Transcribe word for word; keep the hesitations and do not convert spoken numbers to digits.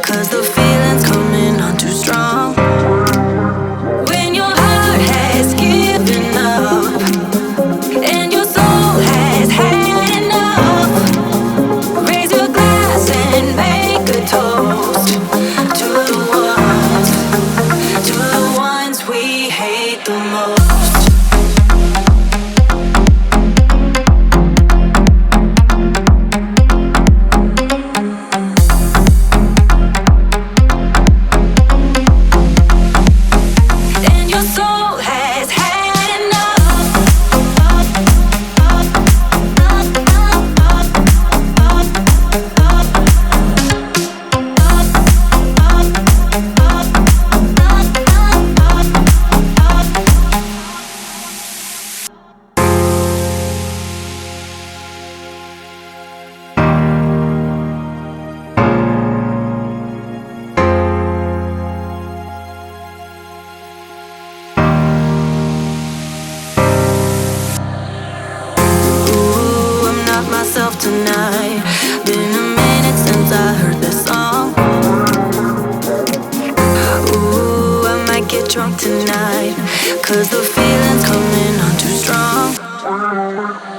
'cause the feeling's coming on too strong. When your heart has given up and your soul has had enough, raise your glass and make a toast to the ones, to the ones we hate the most. Myself tonight. Been a minute since I heard this song. Ooh, I might get drunk tonight, 'cause the feeling's coming on too strong.